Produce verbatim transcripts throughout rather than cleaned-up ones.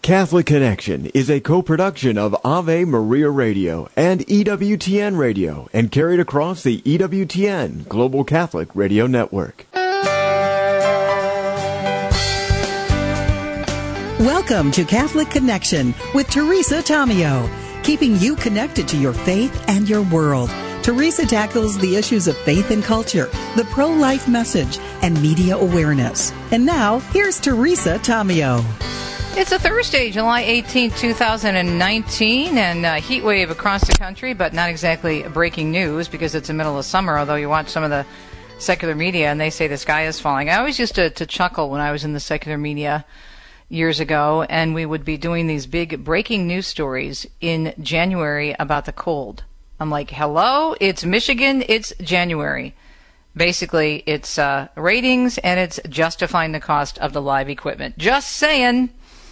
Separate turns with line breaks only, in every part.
Catholic Connection is a co-production of Ave Maria Radio and E W T N Radio and carried across the E W T N Global Catholic Radio Network.
Welcome to Catholic Connection with Teresa Tomeo, keeping you connected to your faith and your world. Teresa tackles the issues of faith and culture, the pro-life message, and media awareness. And now, here's Teresa Tomeo.
It's a Thursday, July eighteenth, twenty nineteen, and a heat wave across the country, but not exactly breaking news because it's the middle of summer, although you watch some of the secular media and they say the sky is falling. I always used to, to chuckle when I was in the secular media years ago, and we would be doing these big breaking news stories in January about the cold. I'm like, hello, it's Michigan, it's January. Basically, it's uh, ratings, and it's justifying the cost of the live equipment. Just saying.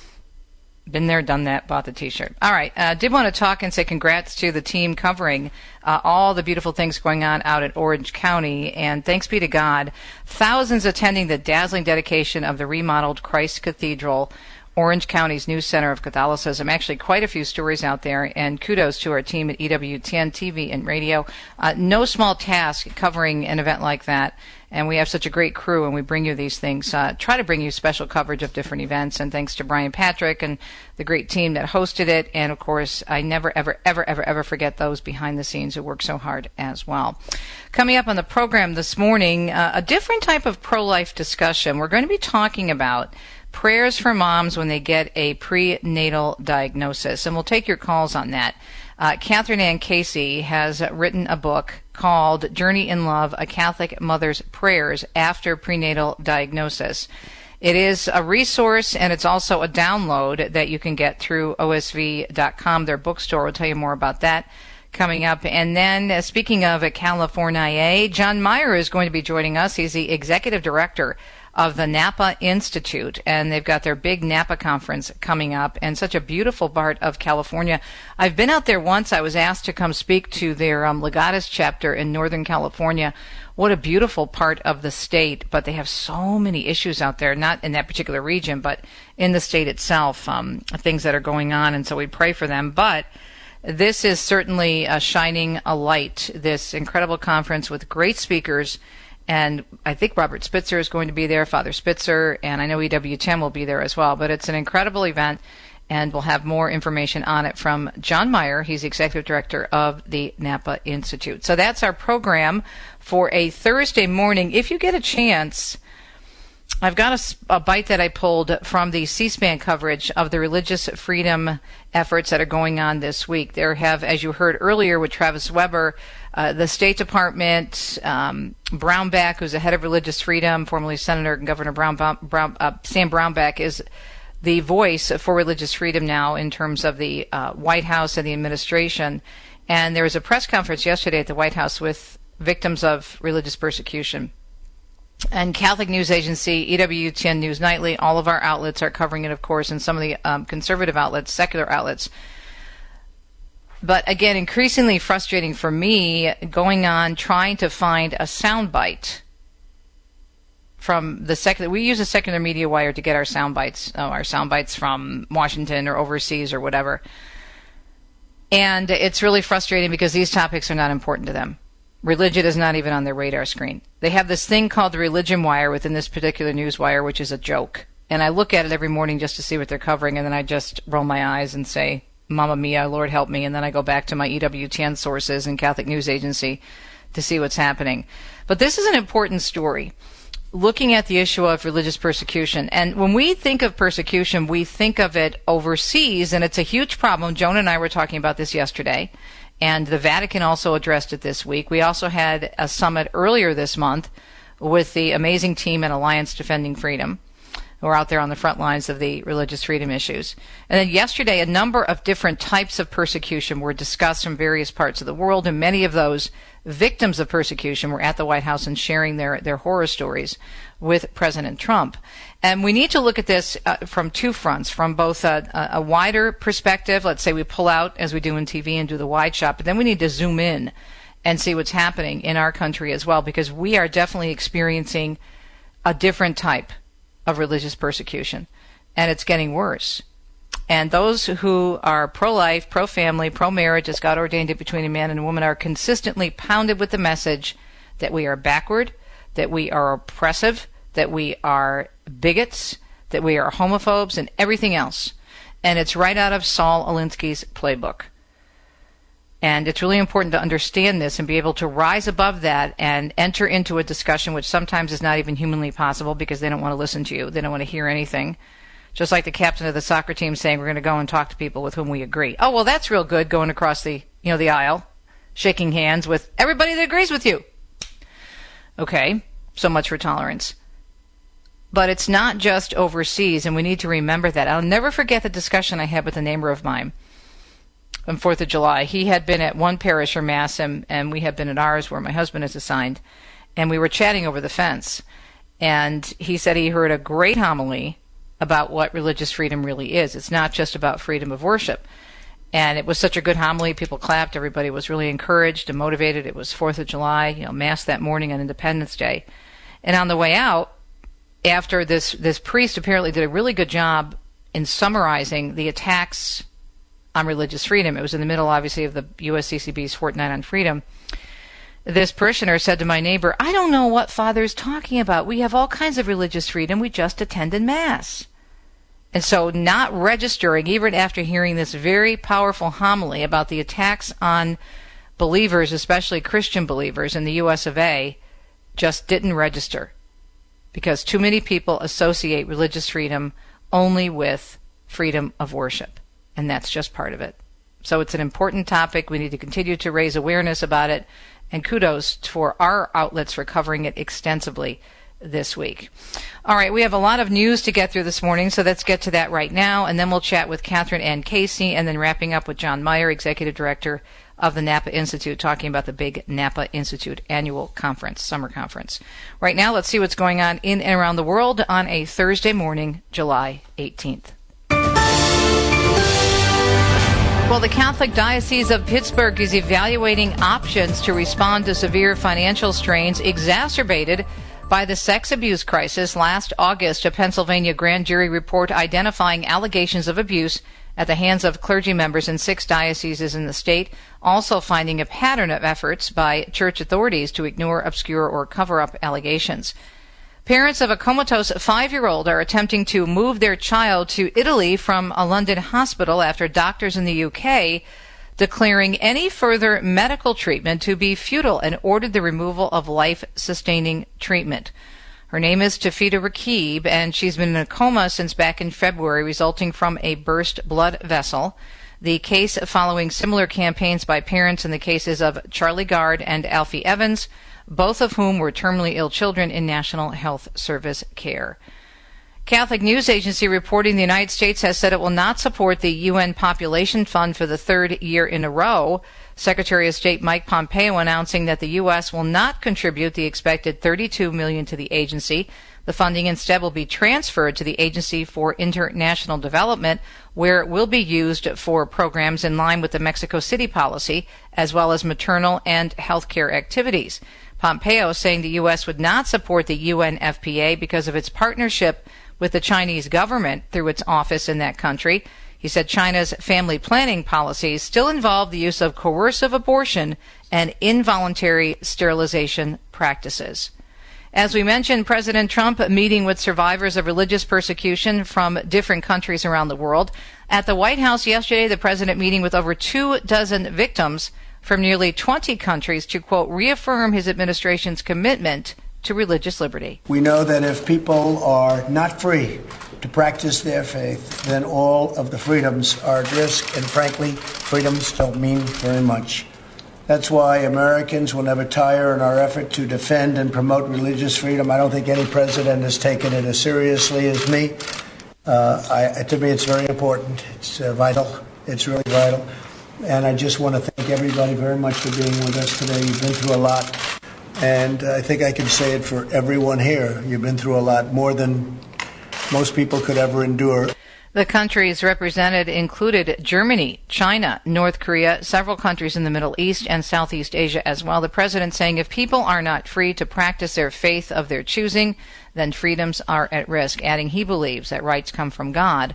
Been there, done that, bought the T-shirt. All right, I uh, did want to talk and say congrats to the team covering uh, all the beautiful things going on out at Orange County, and thanks be to God, thousands attending the dazzling dedication of the remodeled Christ Cathedral, Orange County's new center of Catholicism. Actually, quite a few stories out there, and kudos to our team at E W T N T V and radio. Uh, no small task covering an event like that, and we have such a great crew, and we bring you these things. Uh, try to bring you special coverage of different events, and thanks to Brian Patrick and the great team that hosted it, and of course, I never, ever, ever, ever, ever forget those behind the scenes who work so hard as well. Coming up on the program this morning, uh, a different type of pro-life discussion. We're going to be talking about prayers for moms when they get a prenatal diagnosis, and we'll take your calls on that. Uh, Catherine Ann Casey has written a book called Journey in Love, A Catholic Mother's Prayers After Prenatal Diagnosis. It is a resource, and it's also a download that you can get through O S V dot com, their bookstore. We'll tell you more about that coming up. And then, uh, speaking of California, John Meyer is going to be joining us. He's the executive director of the Napa Institute, and they've got their big Napa conference coming up, and such a beautiful part of California. I've been out there once. I was asked to come speak to their um, Legatus chapter in Northern California. What a beautiful part of the state, but they have so many issues out there, not in that particular region, but in the state itself, um, things that are going on, and so we pray for them. But this is certainly uh, shining a light, this incredible conference with great speakers. And I think Robert Spitzer is going to be there, Father Spitzer, and I know E W T N will be there as well. But it's an incredible event, and we'll have more information on it from John Meyer. He's the executive director of the Napa Institute. So that's our program for a Thursday morning. If you get a chance, I've got a, a bite that I pulled from the C-SPAN coverage of the religious freedom efforts that are going on this week. There have, as you heard earlier with Travis Weber, uh, the State Department, um, Brownback, who's the head of religious freedom, formerly Senator and Governor Brown, Brown, uh, Sam Brownback, is the voice for religious freedom now in terms of the uh, White House and the administration. And there was a press conference yesterday at the White House with victims of religious persecution. And Catholic News Agency, E W T N News Nightly, all of our outlets are covering it, of course, and some of the um, conservative outlets, secular outlets. But again, increasingly frustrating for me going on trying to find a soundbite from the secular. We use a secular media wire to get our sound bites, oh, our sound bites from Washington or overseas or whatever. And it's really frustrating because these topics are not important to them. Religion is not even on their radar screen. They have this thing called the Religion Wire within this particular news wire, which is a joke. And I look at it every morning just to see what they're covering, and then I just roll my eyes and say, Mamma Mia, Lord help me, and then I go back to my E W T N sources and Catholic News Agency to see what's happening. But this is an important story, looking at the issue of religious persecution. And when we think of persecution, we think of it overseas, and it's a huge problem. Joan and I were talking about this yesterday, and the Vatican also addressed it this week. We also had a summit earlier this month with the amazing team at Alliance Defending Freedom, who are out there on the front lines of the religious freedom issues. And then yesterday, a number of different types of persecution were discussed from various parts of the world, and many of those victims of persecution were at the White House and sharing their, their horror stories with President Trump. And we need to look at this uh, from two fronts, from both a, a wider perspective. Let's say we pull out, as we do in T V, and do the wide shot, but then we need to zoom in and see what's happening in our country as well, because we are definitely experiencing a different type of religious persecution, and it's getting worse. And those who are pro-life, pro-family, pro-marriage, as God ordained it between a man and a woman, are consistently pounded with the message that we are backward, that we are oppressive, that we are bigots, that we are homophobes, and everything else. And it's right out of Saul Alinsky's playbook. And it's really important to understand this and be able to rise above that and enter into a discussion which sometimes is not even humanly possible because they don't want to listen to you. They don't want to hear anything. Just like the captain of the soccer team saying we're going to go and talk to people with whom we agree. Oh, well, that's real good, going across the, you know, the aisle, shaking hands with everybody that agrees with you. Okay, so much for tolerance. But it's not just overseas, and we need to remember that. I'll never forget the discussion I had with a neighbor of mine on fourth of July. He had been at one parish or mass, and, and we had been at ours where my husband is assigned, and we were chatting over the fence. And he said he heard a great homily about what religious freedom really is. It's not just about freedom of worship. And it was such a good homily. People clapped. Everybody was really encouraged and motivated. It was fourth of July, you know, Mass that morning on Independence Day. And on the way out, after this, this priest apparently did a really good job in summarizing the attacks on religious freedom. It was in the middle, obviously, of the U S C C B's Fortnight on Freedom. This parishioner said to my neighbor, I don't know what Father's talking about. We have all kinds of religious freedom. We just attended Mass. And so not registering, even after hearing this very powerful homily about the attacks on believers, especially Christian believers in the U S of A, just didn't register. Because too many people associate religious freedom only with freedom of worship. And that's just part of it. So it's an important topic. We need to continue to raise awareness about it. And kudos for our outlets for covering it extensively this week. All right, we have a lot of news to get through this morning, so let's get to that right now, and then we'll chat with Catherine Ann Casey, and then wrapping up with John Meyer, Executive Director of the Napa Institute, talking about the big Napa Institute annual conference, summer conference. Right now, let's see what's going on in and around the world on a Thursday morning, July eighteenth. Well, the Catholic Diocese of Pittsburgh is evaluating options to respond to severe financial strains exacerbated by the sex abuse crisis. Last August, a Pennsylvania grand jury report identifying allegations of abuse at the hands of clergy members in six dioceses in the state, also finding a pattern of efforts by church authorities to ignore, obscure, or cover up allegations. Parents of a comatose five-year-old are attempting to move their child to Italy from a London hospital after doctors in the U K declaring any further medical treatment to be futile and ordered the removal of life-sustaining treatment. Her name is Tafida Rakib, and she's been in a coma since back in February, resulting from a burst blood vessel. The case following similar campaigns by parents in the cases of Charlie Gard and Alfie Evans, both of whom were terminally ill children in National Health Service care. Catholic News Agency reporting the United States has said it will not support the U N Population Fund for the third year in a row. Secretary of State Mike Pompeo announcing that the U S will not contribute the expected thirty-two million dollars to the agency. The funding instead will be transferred to the Agency for International Development, where it will be used for programs in line with the Mexico City policy, as well as maternal and health care activities. Pompeo saying the U S would not support the U N F P A because of its partnership with the Chinese government through its office in that country. He said China's family planning policies still involve the use of coercive abortion and involuntary sterilization practices. As we mentioned, President Trump meeting with survivors of religious persecution from different countries around the world. At the White House yesterday, the president meeting with over two dozen victims from nearly twenty countries to, quote, reaffirm his administration's commitment to religious liberty.
We know that if people are not free to practice their faith, then all of the freedoms are at risk, and frankly, freedoms don't mean very much. That's why Americans will never tire in our effort to defend and promote religious freedom. I don't think any president has taken it as seriously as me. Uh, I, to me, it's very important. It's uh, vital. It's really vital. And I just want to thank everybody very much for being with us today. You've been through a lot. And I think I can say it for everyone here. You've been through a lot, more than most people could ever endure.
The countries represented included Germany, China, North Korea, several countries in the Middle East and Southeast Asia as well. The president saying if people are not free to practice their faith of their choosing, then freedoms are at risk, adding he believes that rights come from God,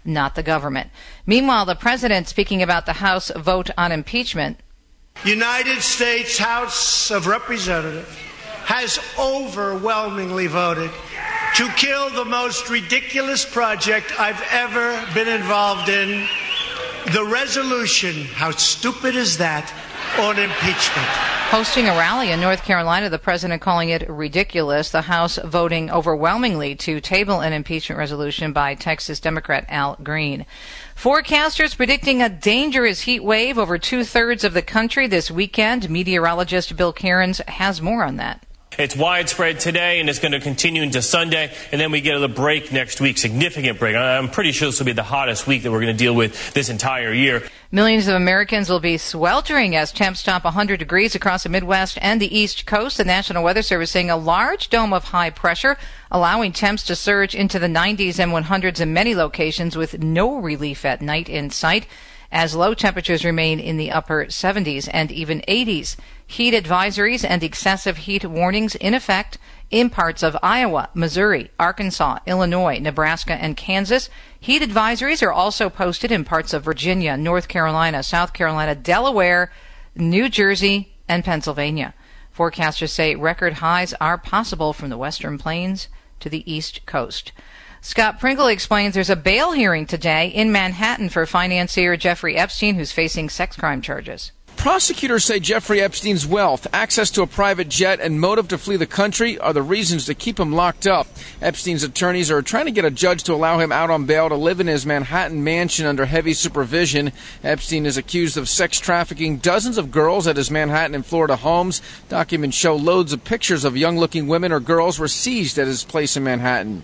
not the government. Meanwhile, the president, speaking about the House vote on impeachment.
United States House of Representatives has overwhelmingly voted to kill the most ridiculous project I've ever been involved in. The resolution, how stupid is that, on impeachment.
Hosting a rally in North Carolina, the president calling it ridiculous, the House voting overwhelmingly to table an impeachment resolution by Texas Democrat Al Green. Forecasters predicting a dangerous heat wave over two-thirds of the country this weekend. Meteorologist Bill Cairns has more on that.
It's widespread today, and it's going to continue into Sunday, and then we get a break next week, significant break. I'm pretty sure this will be the hottest week that we're going to deal with this entire year.
Millions of Americans will be sweltering as temps top one hundred degrees across the Midwest and the East Coast. The National Weather Service saying a large dome of high pressure, allowing temps to surge into the nineties and one hundreds in many locations with no relief at night in sight, as low temperatures remain in the upper seventies and even eighties. Heat advisories and excessive heat warnings in effect in parts of Iowa, Missouri, Arkansas, Illinois, Nebraska, and Kansas. Heat advisories are also posted in parts of Virginia, North Carolina, South Carolina, Delaware, New Jersey, and Pennsylvania. Forecasters say record highs are possible from the Western Plains to the East Coast. Scott Pringle explains there's a bail hearing today in Manhattan for financier Jeffrey Epstein, who's facing sex crime charges.
Prosecutors say Jeffrey Epstein's wealth, access to a private jet, and motive to flee the country are the reasons to keep him locked up. Epstein's attorneys are trying to get a judge to allow him out on bail to live in his Manhattan mansion under heavy supervision. Epstein is accused of sex trafficking dozens of girls at his Manhattan and Florida homes. Documents show loads of pictures of young-looking women or girls were seized at his place in Manhattan.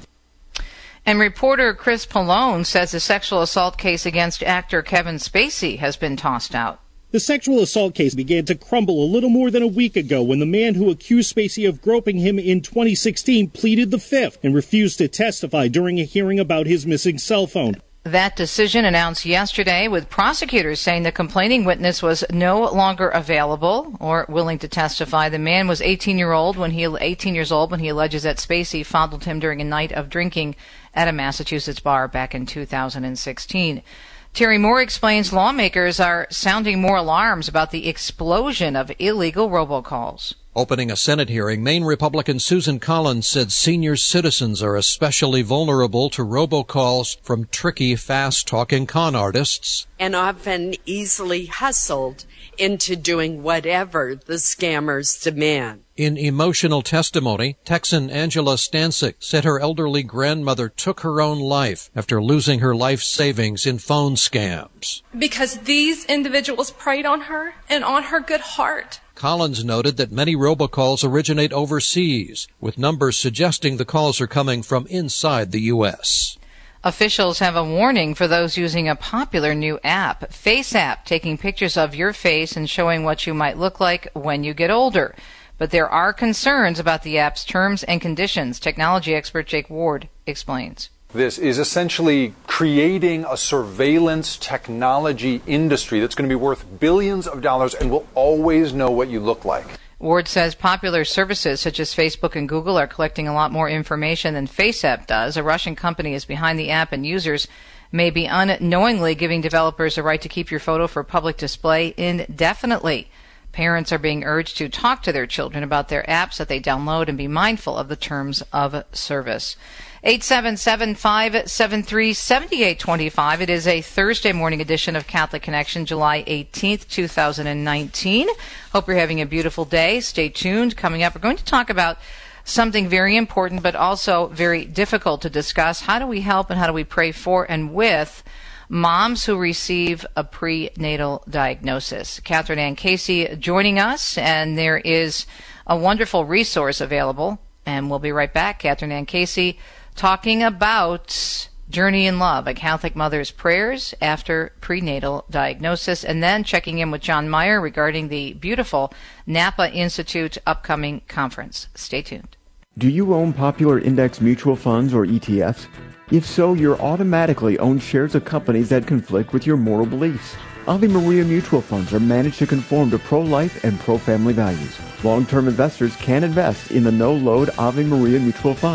And reporter Chris Pallone says the sexual assault case against actor Kevin Spacey has been tossed out.
The sexual assault case began to crumble a little more than a week ago when the man who accused Spacey of groping him in twenty sixteen pleaded the fifth and refused to testify during a hearing about his missing cell phone.
That decision announced yesterday, with prosecutors saying the complaining witness was no longer available or willing to testify. The man was eighteen year old when he eighteen years old when he alleges that Spacey fondled him during a night of drinking at a Massachusetts bar back in two thousand sixteen. Terry Moore explains lawmakers are sounding more alarms about the explosion of illegal robocalls.
Opening a Senate hearing, Maine Republican Susan Collins said senior citizens are especially vulnerable to robocalls from tricky, fast-talking con artists.
And often easily hustled into doing whatever the scammers demand.
In emotional testimony, Texan Angela Stancic said her elderly grandmother took her own life after losing her life savings in phone scams.
Because these individuals preyed on her and on her good heart.
Collins noted that many robocalls originate overseas, with numbers suggesting the calls are coming from inside the U S.
Officials have a warning for those using a popular new app, FaceApp, taking pictures of your face and showing what you might look like when you get older. But there are concerns about the app's terms and conditions. Technology expert Jake Ward explains.
This is essentially creating a surveillance technology industry that's going to be worth billions of dollars and will always know what you look like.
Ward says popular services such as Facebook and Google are collecting a lot more information than FaceApp does. A Russian company is behind the app, and users may be unknowingly giving developers a right to keep your photo for public display indefinitely. Parents are being urged to talk to their children about their apps that they download and be mindful of the terms of service. eight seven seven, five seven three, seven eight two five. It is a Thursday morning edition of Catholic Connection, July eighteenth, two thousand nineteen. Hope you're having a beautiful day. Stay tuned. Coming up, we're going to talk about something very important but also very difficult to discuss. How do we help and how do we pray for and with moms who receive a prenatal diagnosis? Catherine Ann Casey joining us, and there is a wonderful resource available, and we'll be right back. Catherine Ann Casey talking about Journey in Love, a Catholic mother's prayers after prenatal diagnosis, and then checking in with John Meyer regarding the beautiful Napa Institute upcoming conference. Stay tuned.
Do you own popular index mutual funds or E T Fs? If so, you're automatically own shares of companies that conflict with your moral beliefs. Ave Maria mutual funds are managed to conform to pro-life and pro-family values. Long-term investors can invest in the no-load Ave Maria mutual funds.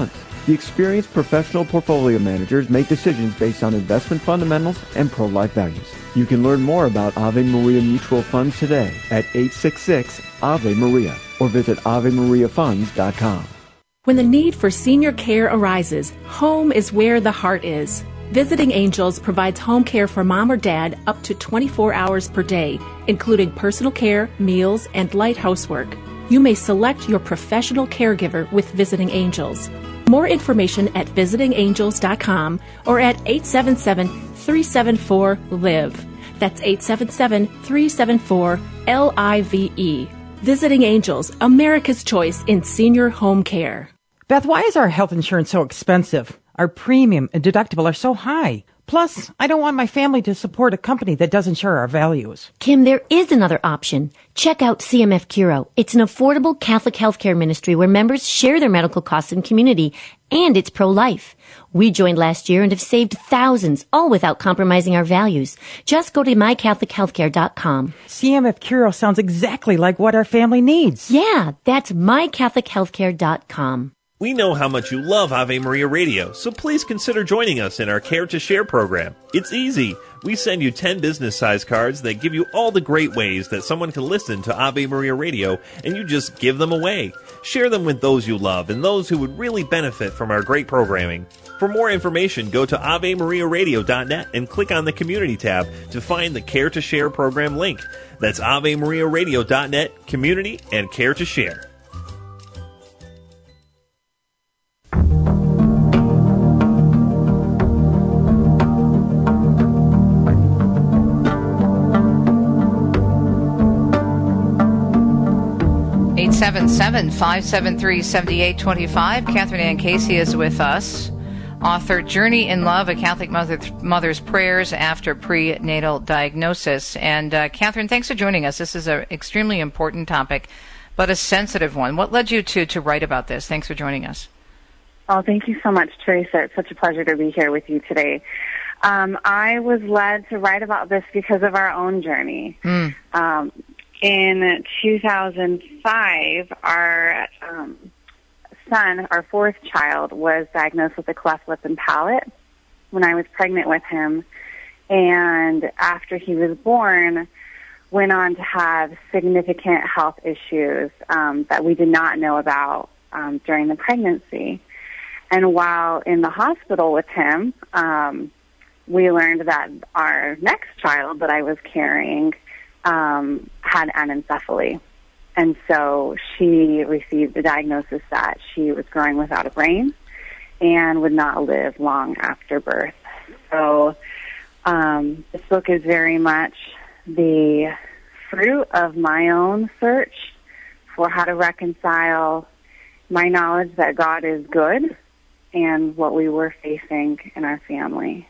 The experienced professional portfolio managers make decisions based on investment fundamentals and pro-life values. You can learn more about Ave Maria Mutual Funds today at eight six six, A V E Maria or visit ave maria funds dot com.
When the need for senior care arises, home is where the heart is. Visiting Angels provides home care for mom or dad up to twenty-four hours per day, including personal care, meals, and light housework. You may select your professional caregiver with Visiting Angels. More information at visiting angels dot com or at eight seven seven, three seven four, L I V E. That's eight seven seven, three seven four, L I V E. Visiting Angels, America's choice in senior home care.
Beth, why is our health insurance so expensive? Our premium and deductible are so high. Plus, I don't want my family to support a company that doesn't share our values.
Kim, there is another option. Check out C M F Curo. It's an affordable Catholic healthcare ministry where members share their medical costs in community, and it's pro-life. We joined last year and have saved thousands, all without compromising our values. Just go to my catholic healthcare dot com.
C M F Curo sounds exactly like what our family needs.
Yeah, that's my catholic healthcare dot com.
We know how much you love Ave Maria Radio, so please consider joining us in our Care to Share program. It's easy. We send you ten business-size cards that give you all the great ways that someone can listen to Ave Maria Radio, and you just give them away. Share them with those you love and those who would really benefit from our great programming. For more information, go to ave maria radio dot net and click on the Community tab to find the Care to Share program link. That's ave maria radio dot net, Community, and Care to Share.
eight seven seven, five seven three, seven eight two five. Catherine Ann Casey is with us. Author, Journey in Love, A Catholic Mother, Mother's Prayers After Prenatal Diagnosis. And uh, Catherine, thanks for joining us. This is an extremely important topic, but a sensitive one. What led you to, to write about this? Thanks for joining us.
Oh, thank you so much, Teresa. It's such a pleasure to be here with you today. Um, I was led to write about this because of our own journey. Mm. Um, in two thousand five, our um, son, our fourth child, was diagnosed with a cleft lip and palate when I was pregnant with him. And after he was born, went on to have significant health issues um, that we did not know about um, during the pregnancy. And while in the hospital with him, um, we learned that our next child that I was carrying um, had anencephaly. And so she received the diagnosis that she was growing without a brain and would not live long after birth. So um, this book is very much the fruit of my own search for how to reconcile my knowledge that God is good and what we were facing in our family.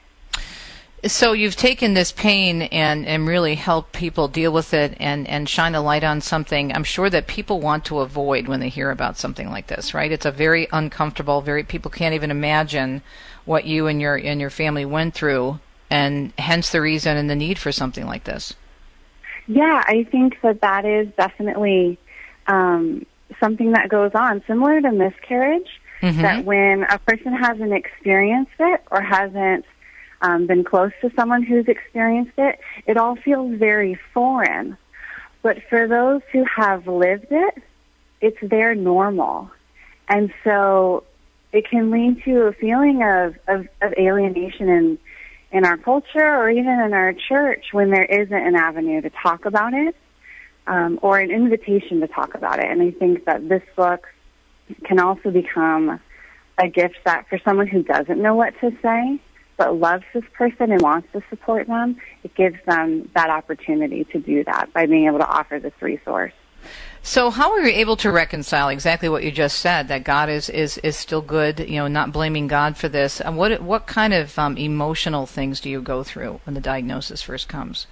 So you've taken this pain and, and really helped people deal with it and, and shine a light on something I'm sure that people want to avoid when they hear about something like this, right? It's a very uncomfortable, very people can't even imagine what you and your and your family went through, and hence the reason and the need for something like this.
Yeah, I think that that is definitely um, something that goes on, similar to miscarriage, mm-hmm. that when a person hasn't experienced it or hasn't Um, been close to someone who's experienced it, it all feels very foreign. But for those who have lived it, it's their normal. And so it can lead to a feeling of, of, of alienation in, in our culture or even in our church when there isn't an avenue to talk about it um, or an invitation to talk about it. And I think that this book can also become a gift that for someone who doesn't know what to say, but loves this person and wants to support them, it gives them that opportunity to do that by being able to offer this resource.
So how are you able to reconcile exactly what you just said, that God is, is, is still good, you know, not blaming God for this? And what what kind of um, emotional things do you go through when the diagnosis first comes?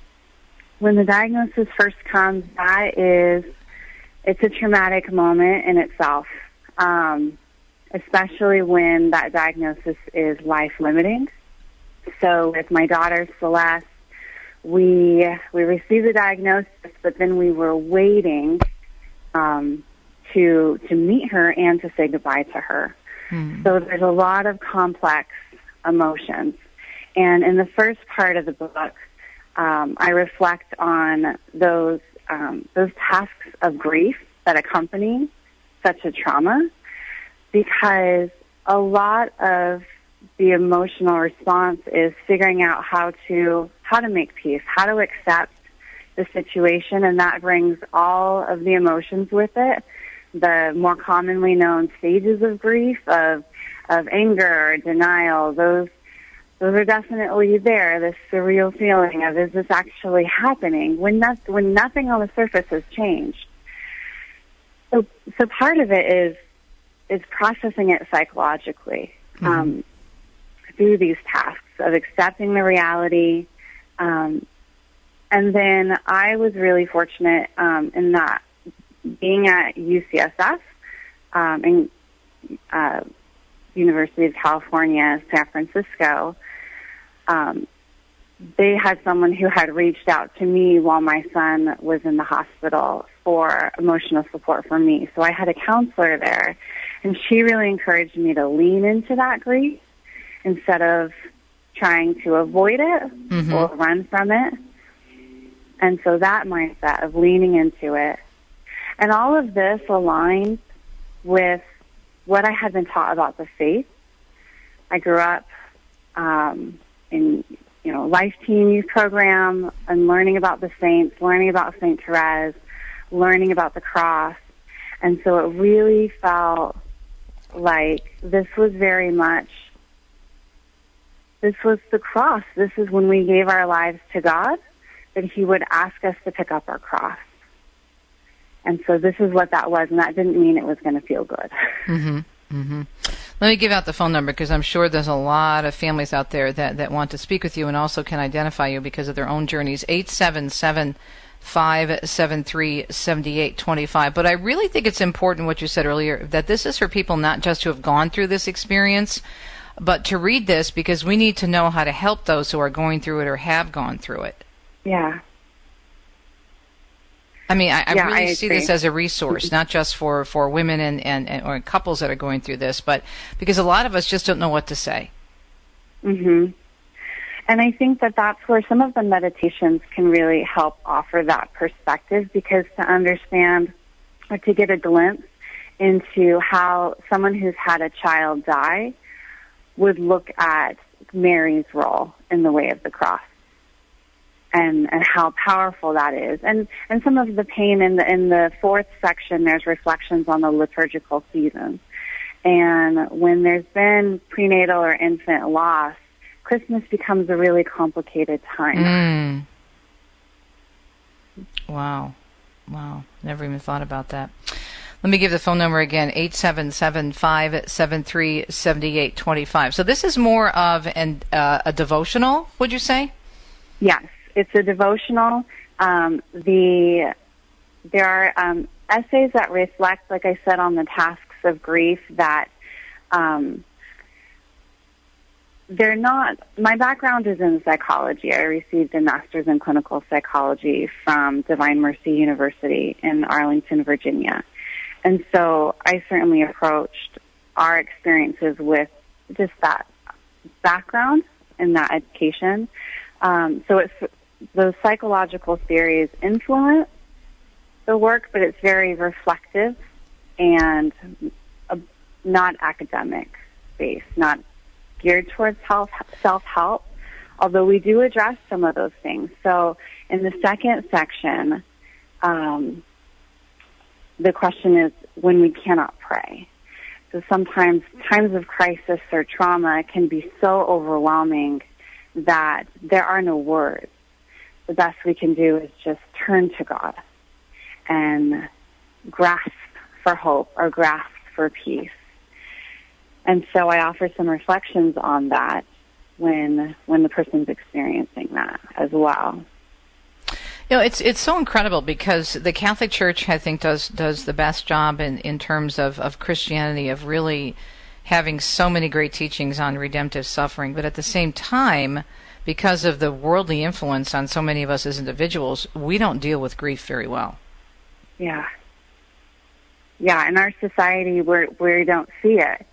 When the diagnosis first comes, that is, it's a traumatic moment in itself. Um, especially when that diagnosis is life-limiting. So with my daughter, Celeste, we we received the diagnosis, but then we were waiting um, to to meet her and to say goodbye to her. Mm. So there's a lot of complex emotions. And in the first part of the book, um, I reflect on those um, those tasks of grief that accompany such a trauma, because a lot of the emotional response is figuring out how to how to make peace, how to accept the situation, and that brings all of the emotions with it. The more commonly known stages of grief, of of anger or denial, those those are definitely there. This surreal feeling of, is this actually happening? When not, when nothing on the surface has changed. So, so part of it is is processing it psychologically mm-hmm. um, through these tasks of accepting the reality. Um, and then I was really fortunate um, in that being at U C S F um, in uh, University of California, San Francisco. Um, they had someone who had reached out to me while my son was in the hospital for emotional support for me. So I had a counselor there, and she really encouraged me to lean into that grief instead of trying to avoid it mm-hmm. or run from it. And so that mindset of leaning into it. And all of this aligns with what I had been taught about the faith. I grew up um, in, you know, Life Teen Youth Program and learning about the saints, learning about Saint Therese, learning about the cross. And so it really felt like this was very much, this was the cross. This is when we gave our lives to God, that He would ask us to pick up our cross. And so this is what that was, and that didn't mean it was going to feel good.
Mm-hmm. Mm-hmm. Let me give out the phone number, because I'm sure there's a lot of families out there that, that want to speak with you and also can identify you because of their own journeys. eight seven seven, five seven three, seven eight two five. But I really think it's important what you said earlier, that this is for people not just who have gone through this experience, but to read this because we need to know how to help those who are going through it or have gone through it.
Yeah.
I mean, I, I
yeah,
really
I
see
agree.
this as a resource, not just for, for women and, and, and or couples that are going through this, but because a lot of us just don't know what to say.
Mm-hmm. And I think that that's where some of the meditations can really help offer that perspective, because to understand or to get a glimpse into how someone who's had a child die would look at Mary's role in the way of the cross. And, and how powerful that is. And, and some of the pain in the, in the fourth section, there's reflections on the liturgical season. And when there's been prenatal or infant loss, Christmas becomes a really complicated time.
Mm. Wow. Wow. Never even thought about that. Let me give the phone number again, eight seven seven, five seven three, seven eight two five. So this is more of an, uh, a devotional, would you say?
Yes. It's a devotional. Um, the there are um, essays that reflect, like I said, on the tasks of grief that um, they're not. My background is in psychology. I received a master's in clinical psychology from Divine Mercy University in Arlington, Virginia, and so I certainly approached our experiences with just that background and that education. Um, so it's those psychological theories influence the work, but it's very reflective and uh, not academic based, not geared towards self self-help, although we do address some of those things. So in the second section, um, the question is when we cannot pray. So sometimes times of crisis or trauma can be so overwhelming that there are no words. The best we can do is just turn to God and grasp for hope or grasp for peace. And so I offer some reflections on that when when the person's experiencing that as well.
You know, it's it's so incredible because the Catholic Church, I think, does does the best job in, in terms of, of Christianity, of really having so many great teachings on redemptive suffering. But at the same time, because of the worldly influence on so many of us as individuals, we don't deal with grief very well.
Yeah. Yeah, in our society, we're, we don't see it.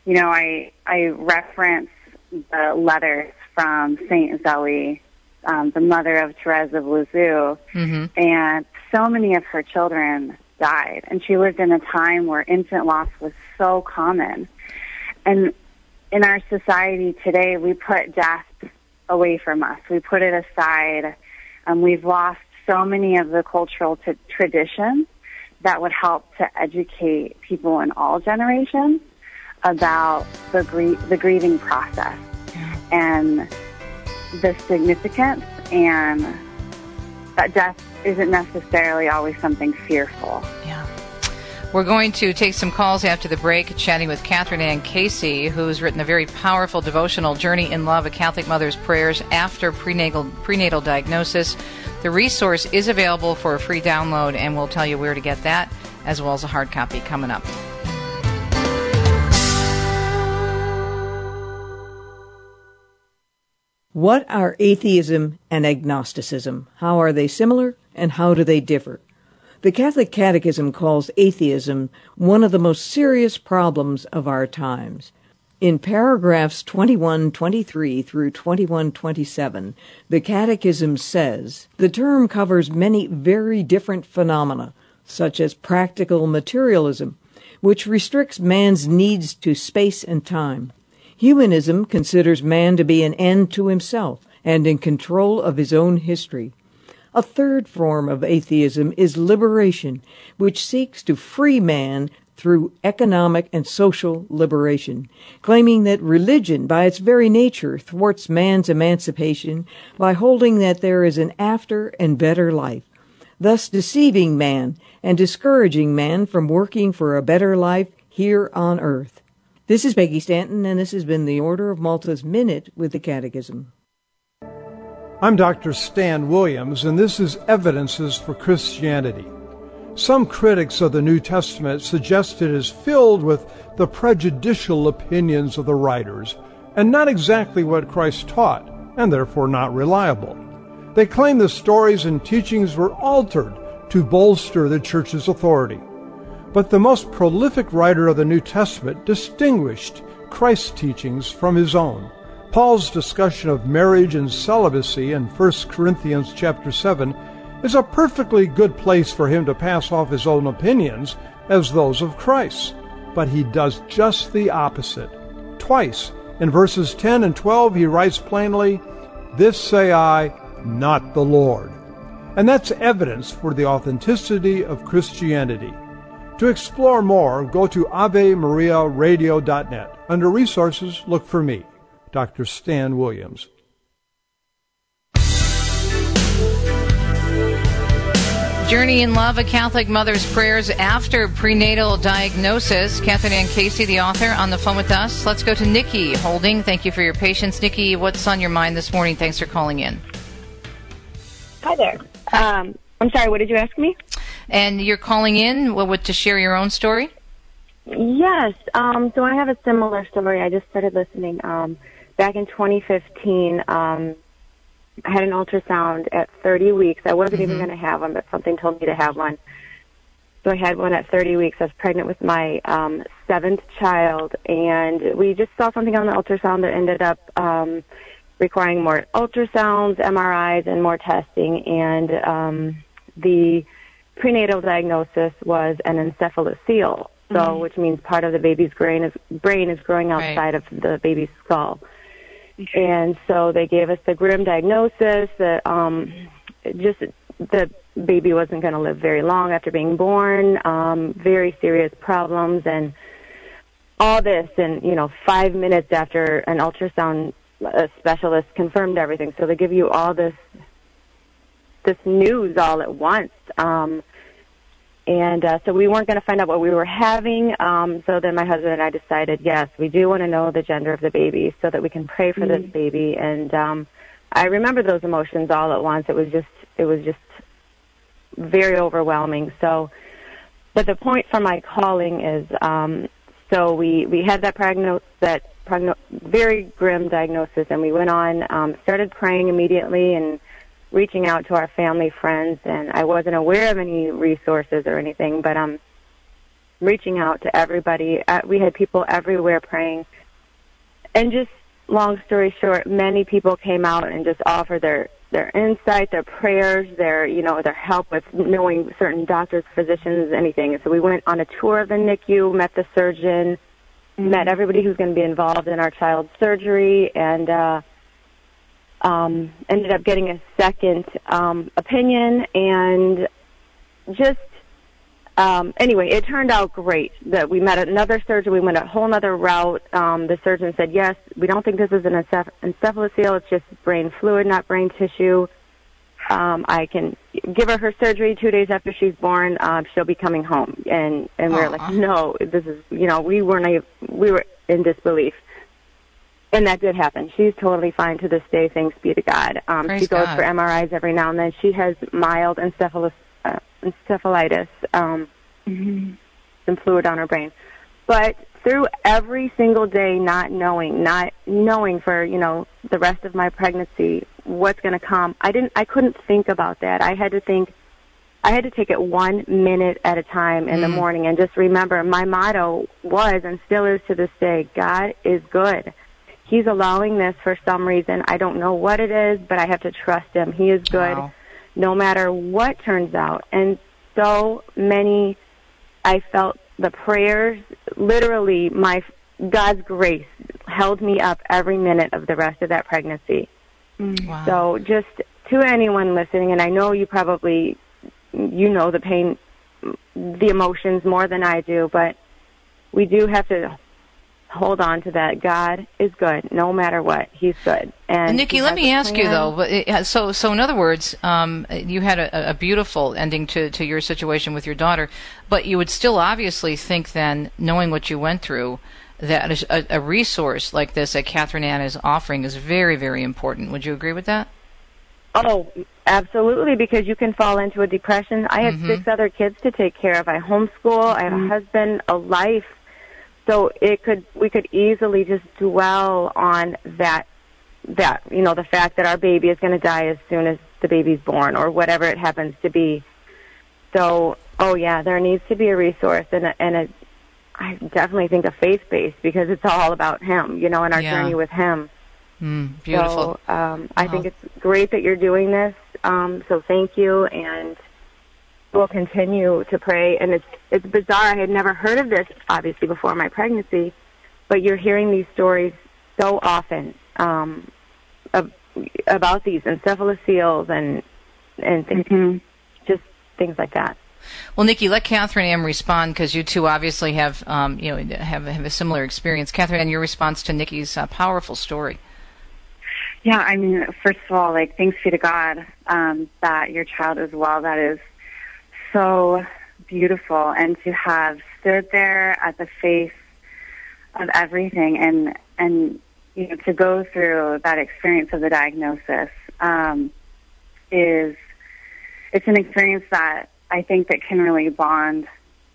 you know, I I reference the letters from Saint Zélie, um, the mother of Therese of Lisieux,
Mm-hmm.
and so many of her children died. And she lived in a time where infant loss was so common. And in our society today, we put death away from us. We put it aside. And we've lost so many of the cultural t- traditions that would help to educate people in all generations about the grie- the grieving process and the significance, and that death isn't necessarily always something fearful.
Yeah. We're going to take some calls after the break, chatting with Catherine Ann Casey, who's written a very powerful devotional, Journey in Love, A Catholic Mother's Prayers After Prenatal, prenatal Diagnosis. The resource is available for a free download, and we'll tell you where to get that, as well as a hard copy coming up.
What are atheism and agnosticism? How are they similar, and how do they differ? The Catholic Catechism calls atheism one of the most serious problems of our times. In paragraphs twenty-one twenty-three through twenty-one twenty-seven, the Catechism says, the term covers many very different phenomena, such as practical materialism, which restricts man's needs to space and time. Humanism considers man to be an end to himself and in control of his own history. A third form of atheism is liberation, which seeks to free man through economic and social liberation, claiming that religion, by its very nature, thwarts man's emancipation by holding that there is an after and better life, thus deceiving man and discouraging man from working for a better life here on earth. This is Peggy Stanton, and this has been the Order of Malta's Minute with the Catechism.
I'm Doctor Stan Williams, and this is Evidences for Christianity. Some critics of the New Testament suggest it is filled with the prejudicial opinions of the writers, and not exactly what Christ taught, and therefore not reliable. They claim the stories and teachings were altered to bolster the Church's authority. But the most prolific writer of the New Testament distinguished Christ's teachings from his own. Paul's discussion of marriage and celibacy in First Corinthians chapter seven is a perfectly good place for him to pass off his own opinions as those of Christ. But he does just the opposite. Twice, in verses ten and twelve, he writes plainly, "This say I, not the Lord." And that's evidence for the authenticity of Christianity. To explore more, go to ave maria radio dot net. Under Resources, look for me, Doctor Stan Williams.
Journey in Love, A Catholic Mother's Prayers After Prenatal Diagnosis. Catherine Ann Casey, the author, on the phone with us. Let's go to Nikki holding. Thank you for your patience. Nikki, what's on your mind this morning? Thanks for calling in.
Hi there. Um, I'm sorry, what did you ask me?
And you're calling in what, what, to share your own story?
Yes. Um, so I have a similar story. I just started listening. Um, back in twenty fifteen, um, I had an ultrasound at thirty weeks. I wasn't mm-hmm. even going to have one, but something told me to have one. So I had one at thirty weeks. I was pregnant with my um, seventh child, and we just saw something on the ultrasound that ended up um, requiring more ultrasounds, M R Is, and more testing. And um, the prenatal diagnosis was an encephalocele, so mm-hmm. which means part of the baby's brain is brain is growing outside right. of the baby's skull. Okay. And so they gave us the grim diagnosis that um, just the baby wasn't going to live very long after being born, um, very serious problems, and all this. And you know, five minutes after an ultrasound a specialist confirmed everything. So they give you all this this news all at once. Um, and uh, so we weren't going to find out what we were having. Um, so then my husband and I decided, yes, we do want to know the gender of the baby so that we can pray for mm-hmm. this baby. And um, I remember those emotions all at once. It was just, it was just very overwhelming. So, but the point for my calling is, um, so we, we had that progno- that progno- very grim diagnosis, and we went on, um, started praying immediately and reaching out to our family, friends, and I wasn't aware of any resources or anything, but um, reaching out to everybody. Uh, we had people everywhere praying. And just long story short, many people came out and just offered their, their insight, their prayers, their, you know, their help with knowing certain doctors, physicians, anything. So we went on a tour of the N I C U, met the surgeon, mm-hmm. met everybody who's going to be involved in our child's surgery, and uh, um, ended up getting a second um, opinion. And just, um, anyway, it turned out great. That we met another surgeon. We went a whole other route. Um, the surgeon said, yes, we don't think this is an enceph- encephalocele. It's just brain fluid, not brain tissue. Um, I can give her her surgery two days after she's born. Uh, she'll be coming home. And, and we were like, no, this is, you know, we weren't, we were in disbelief. And that did happen. She's totally fine to this day, thanks be to God. Um, she goes
God.
for M R Is every now and then. She has mild encephalus, uh, encephalitis, um, mm-hmm. some fluid on her brain. But through every single day not knowing, not knowing for, you know, the rest of my pregnancy what's going to come, I didn't, I couldn't think about that. I had to think, I had to take it one minute at a time in mm. the morning and just remember my motto was and still is to this day, God is good. He's allowing this for some reason. I don't know what it is, but I have to trust him. He is good wow. no matter what turns out. And so many, I felt the prayers, literally my God's grace held me up every minute of the rest of that pregnancy. Mm. Wow. So just to anyone listening, and I know you probably, you know the pain, the emotions more than I do, but we do have to hold on to that. God is good, no matter what. He's good. And
Nikki, let me ask you though. It, so, so in other words, um, you had a, a beautiful ending to, to your situation with your daughter, but you would still obviously think then, knowing what you went through, that a, a resource like this that Catherine Ann is offering is very, very important. Would you agree with that?
Oh, absolutely, because you can fall into a depression. I had mm-hmm. six other kids to take care of. I homeschool. I have mm-hmm. a husband, a life. So it could, we could easily just dwell on that, that, you know, the fact that our baby is going to die as soon as the baby's born or whatever it happens to be. So, oh yeah, there needs to be a resource and a, and a, I definitely think a faith-based because it's all about him, you know, and our yeah. journey with him.
Mm, beautiful.
So, um, I think it's great that you're doing this. Um, so thank you, and we'll continue to pray. And it's it's bizarre. I had never heard of this, obviously, before my pregnancy, but you're hearing these stories so often um, of, about these encephaloceles and and things, mm-hmm. just things like that.
Well, Nikki, let Catherine Ann respond because you two obviously have um, you know have, have a similar experience. Catherine Ann, your response to Nikki's uh, powerful story.
Yeah, I mean, first of all, like, thanks be to God um, that your child is well. That is so beautiful, and to have stood there at the face of everything, and and you know, to go through that experience of the diagnosis um, is it's an experience that I think that can really bond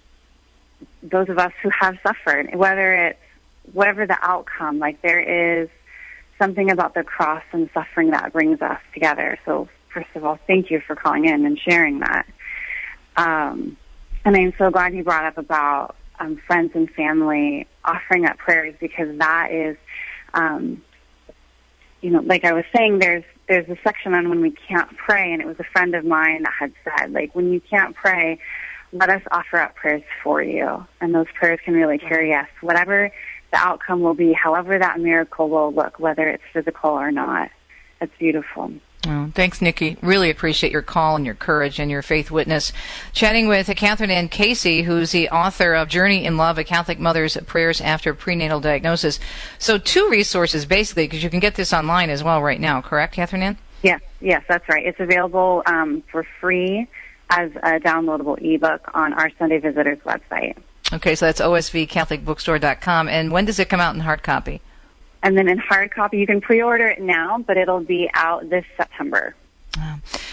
those of us who have suffered, whether it's whatever the outcome. Like, there is something about the cross and suffering that brings us together. So first of all, thank you for calling in and sharing that. Um, and I'm so glad you brought up about um, friends and family offering up prayers, because that is, um, you know, like I was saying, there's there's a section on when we can't pray, and it was a friend of mine that had said, like, when you can't pray, let us offer up prayers for you. And those prayers can really carry us, whatever the outcome will be, however that miracle will look, whether it's physical or not. That's beautiful.
Oh, thanks, Nikki. Really appreciate your call and your courage and your faith witness. Chatting with Catherine Ann Casey, who's the author of Journey in Love, A Catholic Mother's Prayers After Prenatal Diagnosis. So two resources, basically, because you can get this online as well right now, correct, Catherine Ann?
Yes, yes, that's right. It's available um, for free as a downloadable ebook on our Sunday Visitors website.
Okay, so that's O S V Catholic Bookstore dot com. And when does it come out in hard copy?
And then in hard copy, you can pre-order it now, but it'll be out this September.
Oh.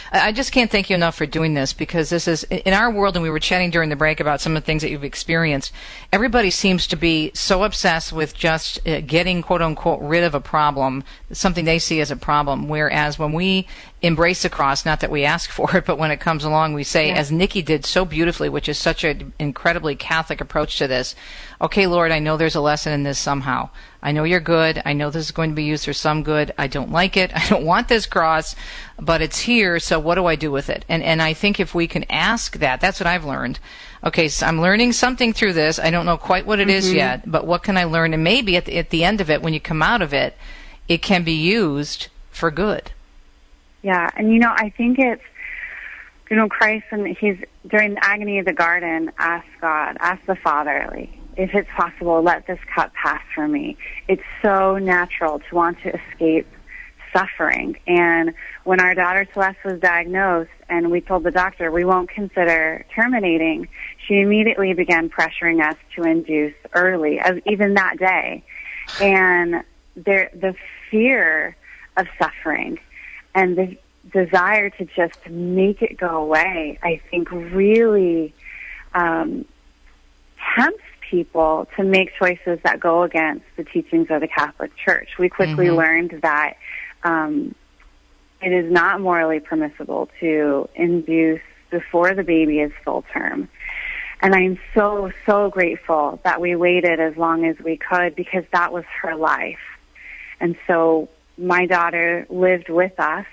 I just can't thank you enough for doing this, because this is, in our world, and we were chatting during the break about some of the things that you've experienced, everybody seems to be so obsessed with just uh, getting, quote unquote, rid of a problem, something they see as a problem, whereas when we embrace the cross, not that we ask for it, but when it comes along, we say, yeah. as Nikki did so beautifully, which is such an incredibly Catholic approach to this, okay, Lord, I know there's a lesson in this somehow. I know you're good. I know this is going to be used for some good. I don't like it. I don't want this cross, but it's here, so what do I do with it? And and I think if we can ask that, that's what I've learned. Okay, so I'm learning something through this. I don't know quite what it mm-hmm. is yet, but what can I learn? And maybe at the, at the end of it, when you come out of it, it can be used for good.
Yeah, and you know, I think it's, you know, Christ, and he's, during the agony of the garden, asked God, asked the Father, like, if it's possible, let this cup pass from me. It's so natural to want to escape suffering. And when our daughter Celeste was diagnosed and we told the doctor we won't consider terminating, she immediately began pressuring us to induce early, as even that day. And there, the fear of suffering and the desire to just make it go away, I think really um, tempts people to make choices that go against the teachings of the Catholic Church. We quickly mm-hmm. learned that um, it is not morally permissible to induce before the baby is full term. And I'm so, so grateful that we waited as long as we could, because that was her life. And so my daughter lived with us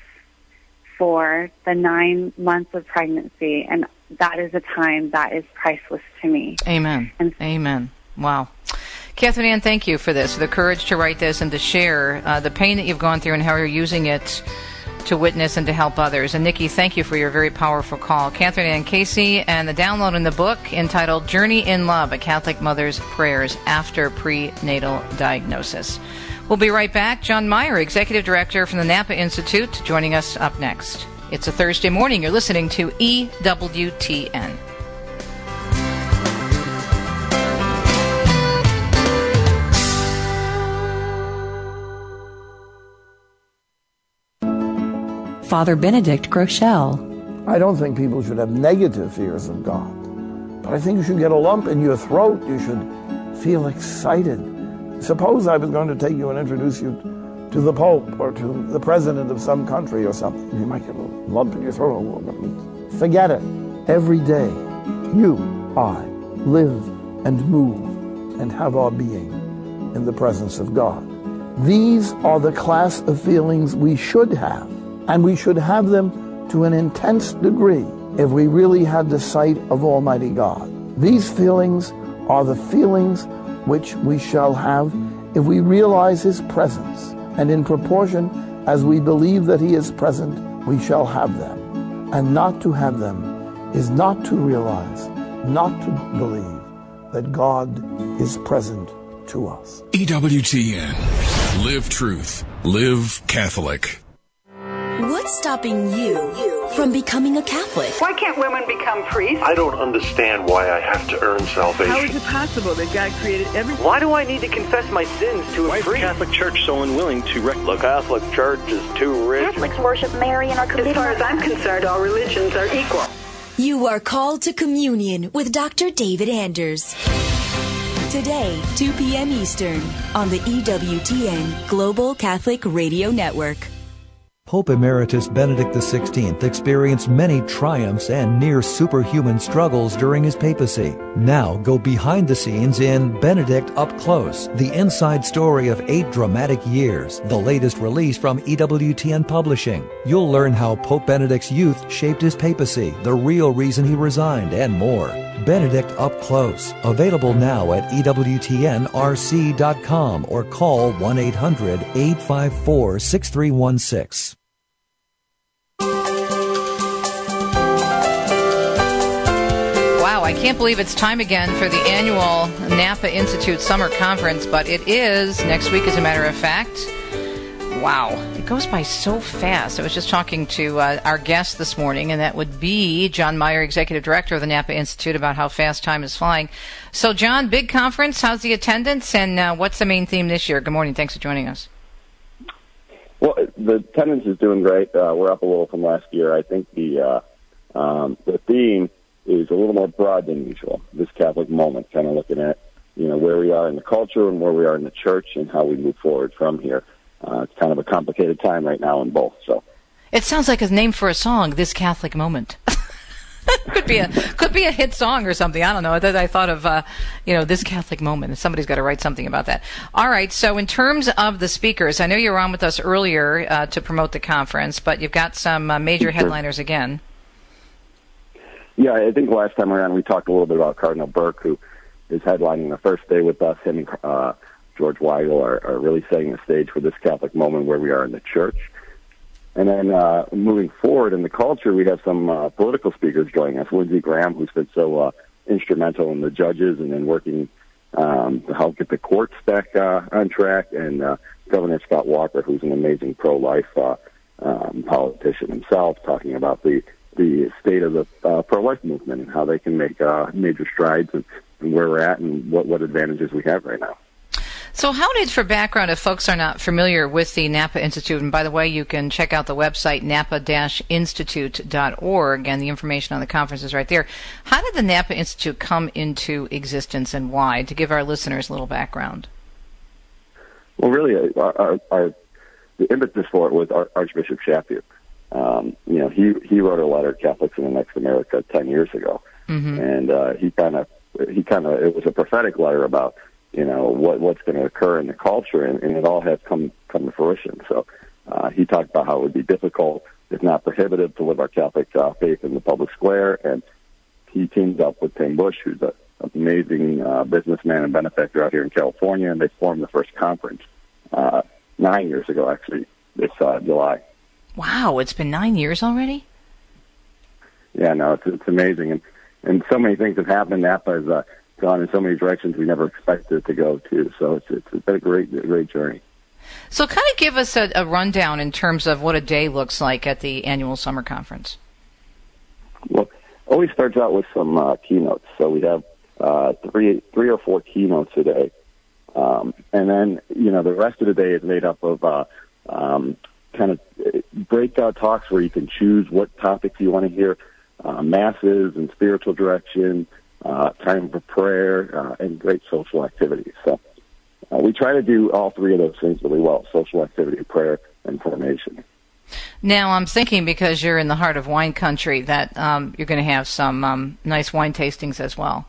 for the nine months of pregnancy, and that is a time that is priceless to me.
Amen. And Amen. Wow. Catherine Ann, thank you for this, for the courage to write this and to share uh, the pain that you've gone through and how you're using it to witness and to help others. And Nikki, thank you for your very powerful call. Catherine Ann Casey, and the download in the book entitled Journey in Love, A Catholic Mother's Prayers After Prenatal Diagnosis. We'll be right back. John Meyer, Executive Director from the Napa Institute, joining us up next. It's a Thursday morning. You're listening to E W T N.
Father Benedict Groeschel.
I don't think people should have negative fears of God, but I think you should get a lump in your throat. You should feel excited. Suppose I was going to take you and introduce you to the Pope or to the President of some country or something. You might get a lump in your throat. Forget it. Every day, you, I, live and move and have our being in the presence of God. These are the class of feelings we should have, and we should have them to an intense degree if we really had the sight of Almighty God. These feelings are the feelings which we shall have if we realize His presence, and in proportion as we believe that He is present, we shall have them. And not to have them is not to realize, not to believe that God is present to us.
E W T N. Live truth. Live Catholic.
What's stopping you from becoming a Catholic?
Why can't women become priests?
I don't understand why I have to earn salvation.
How is it possible that God created everything?
Why do I need to confess my sins to a
Why
priest?
Why is the Catholic Church so unwilling to rec-
The Catholic Church is too rich.
Catholics worship Mary and are committed. As far as I'm concerned, all religions are equal.
You are called to communion with Doctor David Anders. Today, two p.m. Eastern, on the E W T N Global Catholic Radio Network.
Pope Emeritus Benedict the sixteenth experienced many triumphs and near superhuman struggles during his papacy. Now go behind the scenes in Benedict Up Close, the inside story of eight dramatic years, the latest release from E W T N Publishing. You'll learn how Pope Benedict's youth shaped his papacy, the real reason he resigned, and more. Benedict Up Close, available now at E W T N R C dot com or call one eight hundred eight five four six three one six.
Wow, I can't believe it's time again for the annual Napa Institute Summer Conference, but it is next week, as a matter of fact. Wow, it goes by so fast. I was just talking to uh, our guest this morning, and that would be John Meyer, Executive Director of the Napa Institute, about how fast time is flying. So, John, big conference. How's the attendance, and uh, what's the main theme this year? Good morning. Thanks for joining us.
Well, the attendance is doing great. Uh, we're up a little from last year. I think the uh, um, the theme is a little more broad than usual. This Catholic moment, kind of looking at you know where we are in the culture and where we are in the church and how we move forward from here. Uh, it's kind of a complicated time right now in both. So
it sounds like a name for a song. This Catholic moment. could be a could be a hit song or something. I don't know. I thought of uh, you know this Catholic moment. Somebody's got to write something about that. All right. So in terms of the speakers, I know you were on with us earlier uh, to promote the conference, but you've got some uh, major headliners again.
Yeah, I think last time around we talked a little bit about Cardinal Burke, who is headlining the first day with us. Him and uh, George Weigel are, are really setting the stage for this Catholic moment where we are in the church. And then uh, moving forward in the culture, we have some uh, political speakers joining us. Lindsey Graham, who's been so uh, instrumental in the judges and in working um, to help get the courts back uh, on track, and uh, Governor Scott Walker, who's an amazing pro-life uh, um, politician himself, talking about the, the state of the uh, pro-life movement and how they can make uh, major strides and, and where we're at and what, what advantages we have right now.
So how did, for background, if folks are not familiar with the Napa Institute, and by the way, you can check out the website napa dash institute dot org, and the information on the conference is right there. How did the Napa Institute come into existence and why? To give our listeners a little background.
Well, really, our, our, our the impetus for it was Archbishop Chaput. Um, you know, he, he wrote a letter, Catholics in the Next America, ten years ago. Mm-hmm. And uh, he kind of, he kind of, it was a prophetic letter about you know, what what's going to occur in the culture, and, and it all has come come to fruition. So uh, he talked about how it would be difficult, if not prohibitive, to live our Catholic uh, faith in the public square, and he teamed up with Tim Bush, who's a, an amazing uh, businessman and benefactor out here in California, and they formed the first conference uh, nine years ago, actually, this uh, July.
Wow, it's been nine years already?
Yeah, no, it's, it's amazing, and, and so many things have happened. Napa is uh, gone in so many directions we never expected it to go to. So it's, it's been a great, great journey.
So kind of give us a, a rundown in terms of what a day looks like at the annual summer conference.
Well, it always starts out with some uh, keynotes. So we have uh, three, three or four keynotes a day. Um, and then, you know, the rest of the day is made up of uh, um, kind of breakout talks where you can choose what topics you want to hear, uh, masses and spiritual direction, Uh, time for prayer, uh, and great social activities. So uh, we try to do all three of those things really well: social activity, prayer, and formation.
Now, I'm thinking, because you're in the heart of wine country, that um, you're going to have some um, nice wine tastings as well.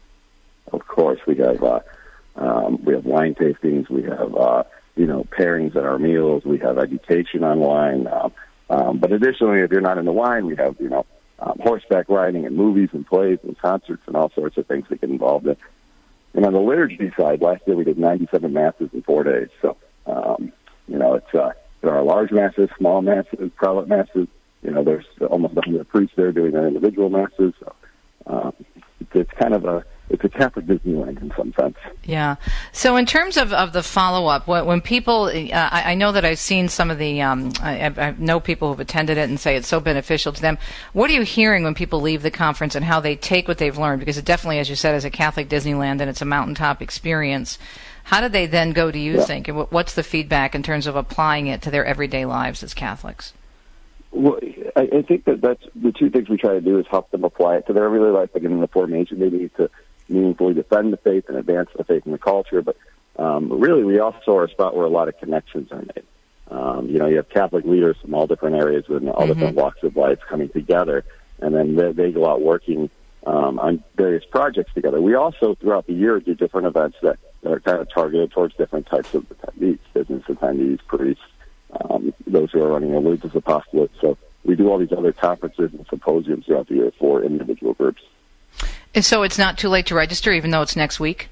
Of course, we have uh, um, we have wine tastings. We have uh, you know pairings at our meals. We have education on wine. Um, um, but additionally, if you're not into wine, we have you know. Um, horseback riding and movies and plays and concerts and all sorts of things that get involved in. And on the liturgy side, last year we did ninety-seven masses in four days. So, um, you know, it's uh, there are large masses, small masses, prelate masses. You know, there's almost one hundred priests there doing their individual masses. So, um, it's, it's kind of a it's a Catholic Disneyland in some sense.
Yeah. So in terms of, of the follow-up, when people, uh, I, I know that I've seen some of the, um, I, I know people who've attended it and say it's so beneficial to them. What are you hearing when people leave the conference and how they take what they've learned? Because it definitely, as you said, is a Catholic Disneyland and it's a mountaintop experience. How do they then go, do you yeah. think? And what's the feedback in terms of applying it to their everyday lives as Catholics?
Well, I, I think that that's the two things we try to do is help them apply it to their everyday life. Like in the formation, they need to meaningfully defend the faith and advance the faith in the culture. But um, really, we also are a spot where a lot of connections are made. Um, you know, you have Catholic leaders from all different areas and all mm-hmm. different walks of life coming together, and then they, they go out working um, on various projects together. We also, throughout the year, do different events that, that are kind of targeted towards different types of attendees, business attendees, priests, um, those who are running a religious apostolate. So we do all these other conferences and symposiums throughout the year for individual groups.
And so it's not too late to register, even though it's next week?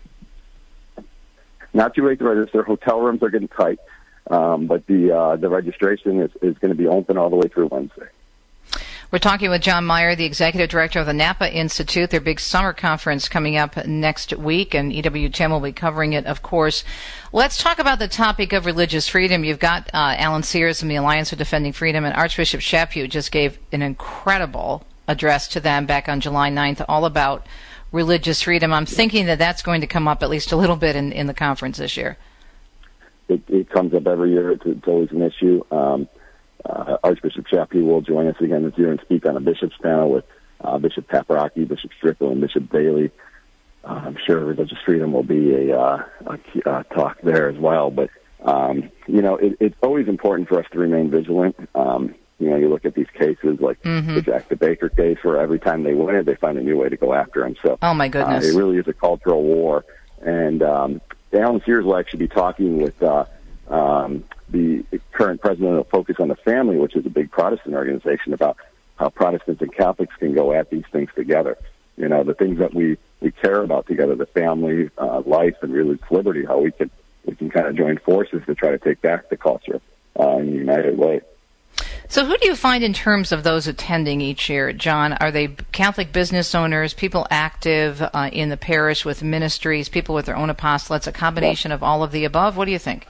Not too late to register. Hotel rooms are getting tight, um, but the uh, the registration is, is going to be open all the way through Wednesday.
We're talking with John Meyer, the Executive Director of the Napa Institute, their big summer conference coming up next week, and E W T N will be covering it, of course. Let's talk about the topic of religious freedom. You've got uh, Alan Sears from the Alliance for Defending Freedom, and Archbishop Chaput just gave an incredible address to them back on July ninth, all about religious freedom. I'm thinking that that's going to come up at least a little bit in, in the conference this year.
it, it comes up every year. It's, it's always an issue. Um, uh, Archbishop Chappie will join us again this year and speak on a bishop's panel with uh, Bishop Paprocki, Bishop Strickland, and Bishop Bailey. Uh, I'm sure religious freedom will be a, uh, a, a talk there as well. But, um, you know, it, it's always important for us to remain vigilant. Um, you know, you look at these cases like
mm-hmm.
the Jack the Baker case, where every time they win it, they find a new way to go after him. So,
oh my goodness,
uh, it really is a cultural war. And um, Alan Sears will actually be talking with uh, um, the current president of Focus on the Family, which is a big Protestant organization, about how Protestants and Catholics can go at these things together. You know, the things that we, we care about together, the family, uh, life, and religious liberty, how we can we can kind of join forces to try to take back the culture uh, in a united way.
So who do you find in terms of those attending each year, John? Are they Catholic business owners, people active uh, in the parish with ministries, people with their own apostolates, a combination of all of the above? What do you think?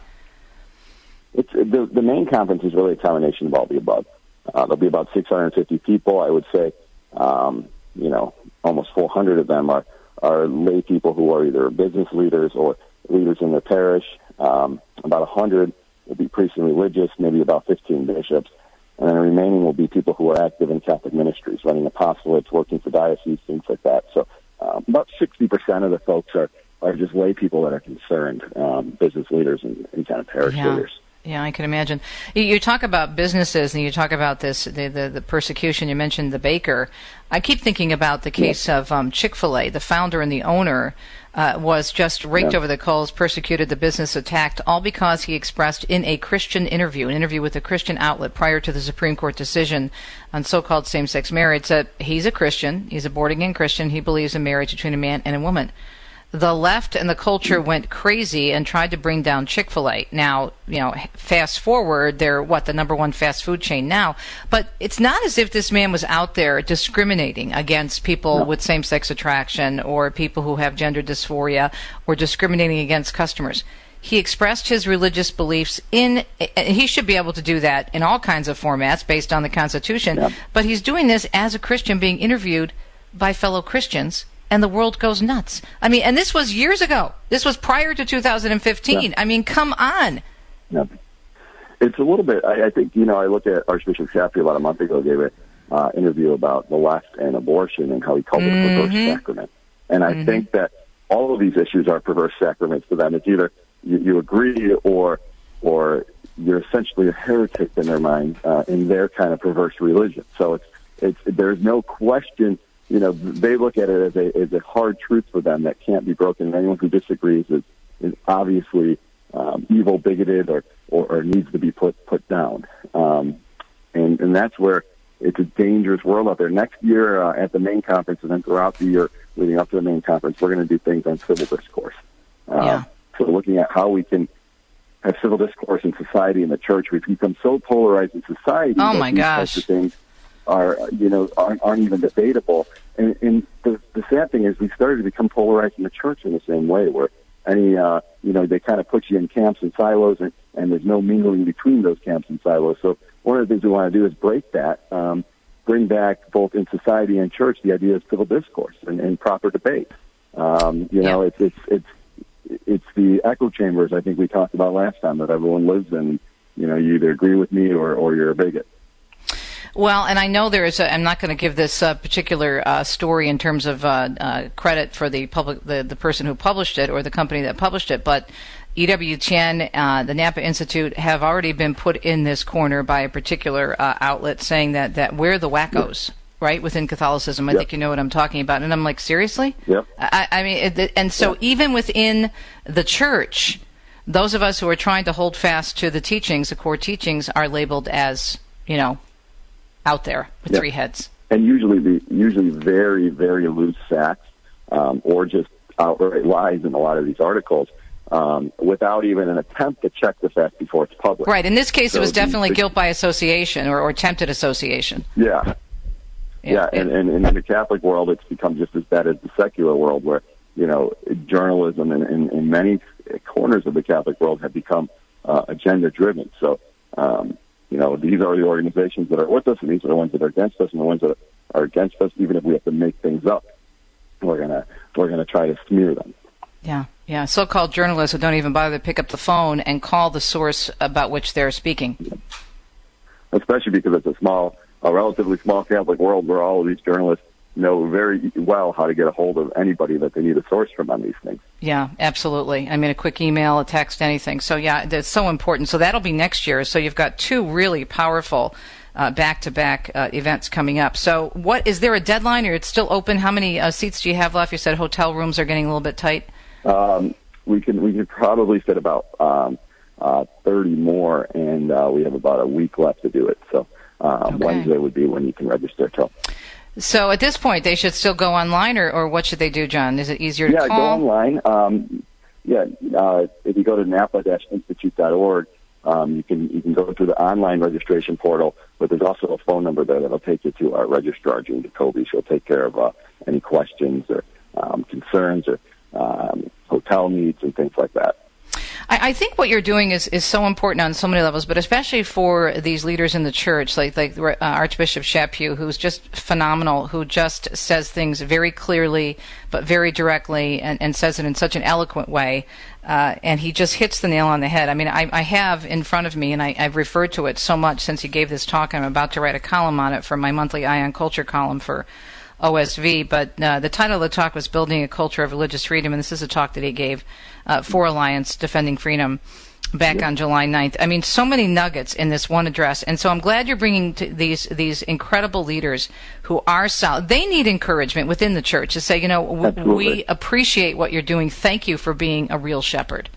It's, the, the main conference is really a combination of all the above. Uh, there'll be about six hundred fifty people. I would say, um, you know, almost four hundred of them are, are lay people who are either business leaders or leaders in their parish. Um, about one hundred will be priests and religious, maybe about fifteen bishops. And then the remaining will be people who are active in Catholic ministries, running apostolates, working for dioceses, things like that. So um, about sixty percent of the folks are, are just lay people that are concerned, um, business leaders and, and kind of parish
yeah.
leaders.
Yeah, I can imagine. You, you talk about businesses and you talk about this, the, the, the persecution. You mentioned the baker. I keep thinking about the case yeah. of um, Chick-fil-A. The founder and the owner uh, was just raked yeah. over the coals, persecuted, the business attacked, all because he expressed in a Christian interview, an interview with a Christian outlet prior to the Supreme Court decision on so-called same-sex marriage, that he's a Christian, he's a born-again Christian, he believes in marriage between a man and a woman. The left and the culture went crazy and tried to bring down Chick-fil-A. Now, you know, fast forward, they're, what, the number one fast food chain now. But it's not as if this man was out there discriminating against people no. with same-sex attraction or people who have gender dysphoria or discriminating against customers. He expressed his religious beliefs in, and he should be able to do that in all kinds of formats based on the Constitution. Yeah. But he's doing this as a Christian being interviewed by fellow Christians. And the world goes nuts. I mean, and this was years ago. This was prior to two thousand fifteen. Yeah. I mean, come on.
Yeah. It's a little bit, I, I think, you know, I looked at Archbishop Chappie about a month ago, gave an uh, interview about the left and abortion and how he called mm-hmm. it a perverse sacrament. And I mm-hmm. think that all of these issues are perverse sacraments to them. It's either you, you agree or or you're essentially a heretic in their mind, uh, in their kind of perverse religion. So it's it's there's no question. You know, they look at it as a as a hard truth for them that can't be broken. And anyone who disagrees is, is obviously um, evil, bigoted, or, or, or needs to be put put down. Um, and and that's where it's a dangerous world out there. Next year uh, at the main conference, and then throughout the year leading up to the main conference, we're going to do things on civil discourse. Uh,
yeah.
So looking at how we can have civil discourse in society and the church. We've become so polarized in society.
Oh
that
my
these
gosh.
types of things are, you know, aren't, aren't even debatable. And, and the, the sad thing is we started to become polarized in the church in the same way, where any, uh, you know, they kind of put you in camps and silos, and, and there's no mingling between those camps and silos. So one of the things we want to do is break that, um, bring back both in society and church the idea of civil discourse and, and proper debate. Um, you know,
yeah.
it's, it's, it's, it's the echo chambers I think we talked about last time that everyone lives in. You know, you either agree with me or, or you're a bigot.
Well, and I know there is a, I'm not going to give this uh, particular uh, story in terms of uh, uh, credit for the public, the, the person who published it or the company that published it, but E W T N, uh, the Napa Institute, have already been put in this corner by a particular uh, outlet saying that, that we're the wackos, yep. right, within Catholicism. I yep. think you know what I'm talking about. And I'm like, seriously?
Yep.
I, I mean, it, and so yep. even within the church, those of us who are trying to hold fast to the teachings, the core teachings, are labeled as, you know, out there with yep. three heads.
And usually the usually very, very loose facts um, or just outright lies in a lot of these articles um, without even an attempt to check the fact before it's published.
Right. In this case, so it was definitely
the,
guilt by association or, or attempted association.
Yeah. Yeah,
yeah.
And, and, and in the Catholic world, it's become just as bad as the secular world where, you know, journalism in, in, in many corners of the Catholic world have become uh, agenda-driven. So, um you know, these are the organizations that are with us, and these are the ones that are against us, and the ones that are against us, even if we have to make things up, we're gonna we're gonna try to smear them.
Yeah, Yeah, so-called journalists who don't even bother to pick up the phone and call the source about which they're speaking.
Especially because it's a small, a relatively small Catholic world where all of these journalists know very well how to get a hold of anybody that they need a source from on these things.
Yeah, absolutely. I mean, a quick email, a text, anything. So, yeah, that's so important. So that'll be next year. So you've got two really powerful uh, back-to-back uh, events coming up. So what is there a deadline, or it's still open? How many uh, seats do you have left? You said hotel rooms are getting a little bit tight.
Um, we can we could probably fit about um, uh, thirty more, and uh, we have about a week left to do it. So um,
Okay.
Wednesday would be when you can register. So.
So at this point, they should still go online, or, or what should they do, John? Is it easier to
yeah,
call?
go online. Um, yeah, uh, if you go to napa dash institute dot org, um, you can you can go to the online registration portal, but there's also a phone number there that'll take you to our registrar, Jean Jacoby. She'll take care of uh, any questions or um, concerns or um, hotel needs and things like that.
I, I think what you're doing is, is so important on so many levels, but especially for these leaders in the church, like like uh, Archbishop Chaput, who's just phenomenal, who just says things very clearly, but very directly, and, and says it in such an eloquent way, uh, and he just hits the nail on the head. I mean, I, I have in front of me, and I, I've referred to it so much since he gave this talk, I'm about to write a column on it for my monthly Eye on Culture column for O S V, but uh, the title of the talk was Building a Culture of Religious Freedom, and this is a talk that he gave uh, for Alliance Defending Freedom back on July ninth. I mean, so many nuggets in this one address, and so I'm glad you're bringing to these these incredible leaders who are solid. They need encouragement within the church to say, you know, w- we appreciate what you're doing. Thank you for being a real shepherd.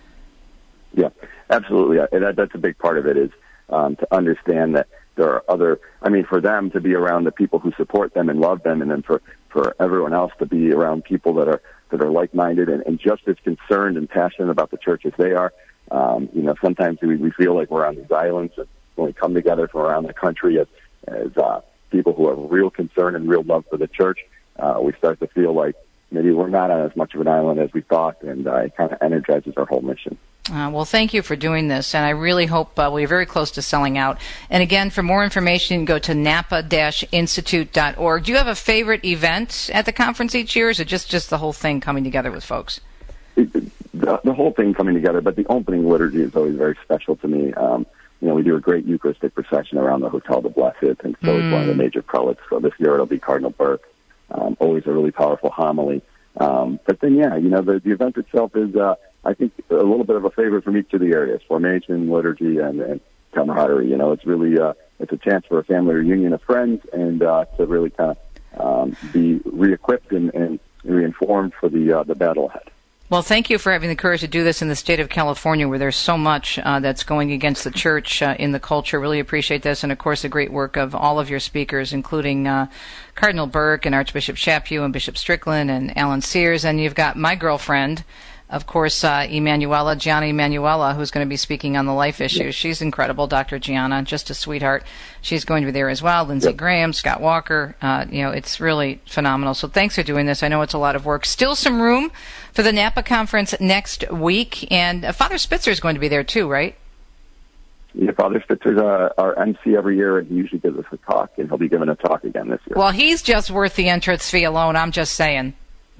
Yeah, absolutely. And that, that's a big part of it, is um, to understand that there are other, I mean, for them to be around the people who support them and love them, and then for, for everyone else to be around people that are that are like-minded and, and just as concerned and passionate about the church as they are. Um, you know, sometimes we, we feel like we're on these islands, and when we come together from around the country as, as uh, people who have real concern and real love for the church, uh, we start to feel like maybe we're not on as much of an island as we thought, and uh, it kind of energizes our whole mission.
Uh, well, thank you for doing this, and I really hope uh, we're very close to selling out. And again, for more information, you can go to napa dash institute dot org. Do you have a favorite event at the conference each year, or is it just, just the whole thing coming together with folks?
It, the, the whole thing coming together, but the opening liturgy is always very special to me. Um, you know, we do a great Eucharistic procession around the Hotel de Blessed, and so mm. it's one of the major prelates. So this year it'll be Cardinal Burke. Um, always a really powerful homily. Um, but then, yeah, you know, the, the event itself is, uh, I think, a little bit of a favorite from each of the areas: formation, liturgy, and, and camaraderie. You know, it's really uh, it's a chance for a family reunion of friends, and uh, to really kind of um, be re-equipped and, and reinformed for the uh, the battle ahead.
Well, thank you for having the courage to do this in the state of California, where there's so much uh, that's going against the church uh, in the culture. Really appreciate this, and of course the great work of all of your speakers, including uh, Cardinal Burke and Archbishop Chaput and Bishop Strickland and Alan Sears, and you've got my girlfriend, of course, uh, Emanuela, Gianna Emanuela, who's going to be speaking on the life issues. Yep. She's incredible, Doctor Gianna, just a sweetheart. She's going to be there as well. Lindsey yep. Graham, Scott Walker. Uh, you know, it's really phenomenal. So thanks for doing this. I know it's a lot of work. Still some room for the Napa conference next week, and uh, Father Spitzer is going to be there too, right?
Yeah, Father Spitzer's uh, our M C every year, and he usually gives us a talk, and he'll be giving a talk again this year.
Well, he's just worth the entrance fee alone. I'm just saying.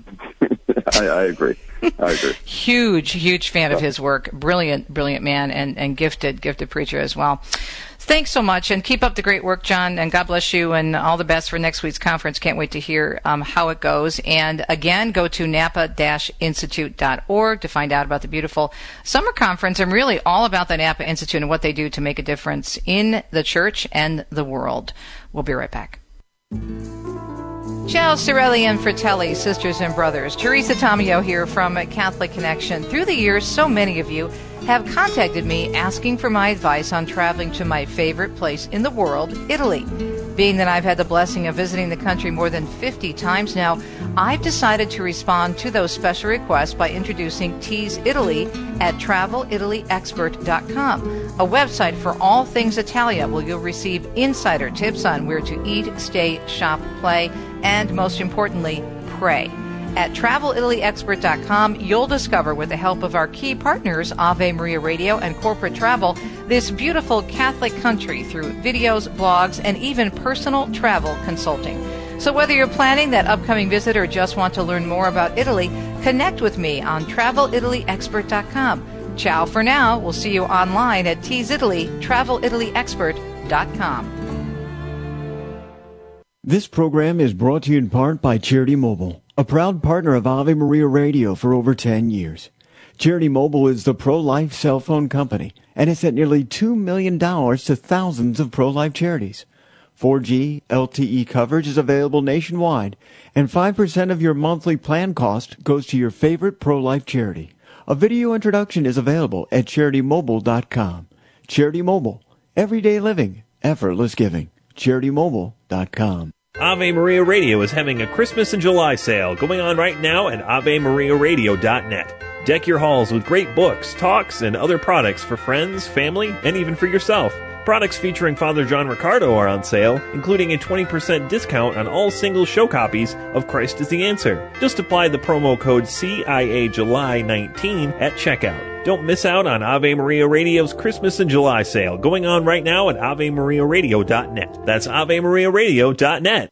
I, I agree. I agree.
Huge, huge fan of his work. Brilliant, brilliant man, and, and gifted, gifted preacher as well. Thanks so much, and keep up the great work, John, and God bless you, and all the best for next week's conference. Can't wait to hear um, how it goes. And again, go to napa dash institute dot org to find out about the beautiful summer conference, and really all about the Napa Institute and what they do to make a difference in the church and the world. We'll be right back. Ciao, Sorelli and Fratelli, sisters and brothers. Teresa Tomeo here from Catholic Connection. Through the years, so many of you have contacted me asking for my advice on traveling to my favorite place in the world, Italy. Being that I've had the blessing of visiting the country more than fifty times now, I've decided to respond to those special requests by introducing Tease Italy at travel italy expert dot com, a website for all things Italia, where you'll receive insider tips on where to eat, stay, shop, play, and most importantly, pray. At travel italy expert dot com, you'll discover, with the help of our key partners, Ave Maria Radio and Corporate Travel, this beautiful Catholic country through videos, blogs, and even personal travel consulting. So whether you're planning that upcoming visit or just want to learn more about Italy, Connect with me on travel italy expert dot com. Ciao for now. We'll see you online at Tees Italy, travel italy expert dot com.
This program is brought to you in part by Charity Mobile, a proud partner of Ave Maria Radio for over ten years. Charity Mobile is the pro-life cell phone company and has sent nearly two million dollars to thousands of pro-life charities. four G L T E coverage is available nationwide, and five percent of your monthly plan cost goes to your favorite pro-life charity. A video introduction is available at charity mobile dot com. Charity Mobile, everyday living, effortless giving. charity mobile dot com.
Ave Maria Radio is having a Christmas in July sale going on right now at ave maria radio dot net. Deck your halls with great books, talks, and other products for friends, family, and even for yourself. Products featuring Father John Ricardo are on sale, including a twenty percent discount on all single show copies of Christ is the Answer. Just apply the promo code C I A July nineteen at checkout. Don't miss out on Ave Maria Radio's Christmas in July sale going on right now at ave maria radio dot net. That's ave maria radio dot net.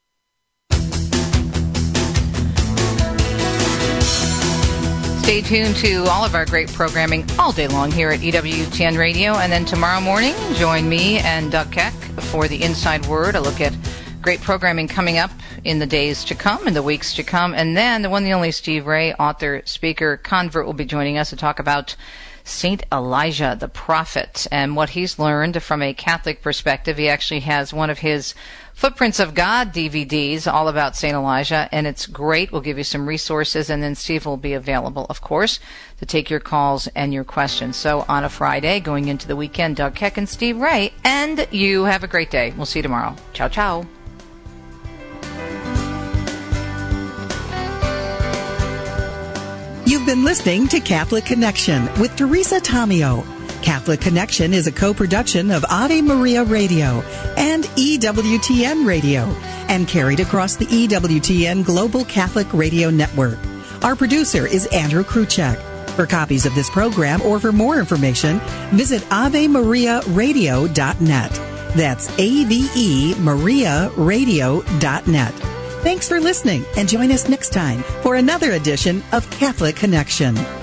Stay tuned to all of our great programming all day long here at E W T N Radio. And then tomorrow morning, join me and Doug Keck for the Inside Word, a look at great programming coming up in the days to come, in the weeks to come. And then the one and only Steve Ray, author, speaker, convert, will be joining us to talk about Saint Elijah, the prophet, and what he's learned from a Catholic perspective. He actually has one of his Footprints of God D V Ds all about Saint Elijah, and it's great. We'll give you some resources, and then Steve will be available, of course, to take your calls and your questions. So on a Friday, going into the weekend, Doug Keck and Steve Ray, and you have a great day. We'll see you tomorrow. Ciao, ciao.
You've been listening to Catholic Connection with Teresa Tomeo. Catholic Connection is a co-production of Ave Maria Radio and E W T N Radio and carried across the E W T N Global Catholic Radio Network. Our producer is Andrew Kruchek. For copies of this program or for more information, visit ave maria radio dot net. That's A V E Maria Radio dot net. Thanks for listening, and join us next time for another edition of Catholic Connection.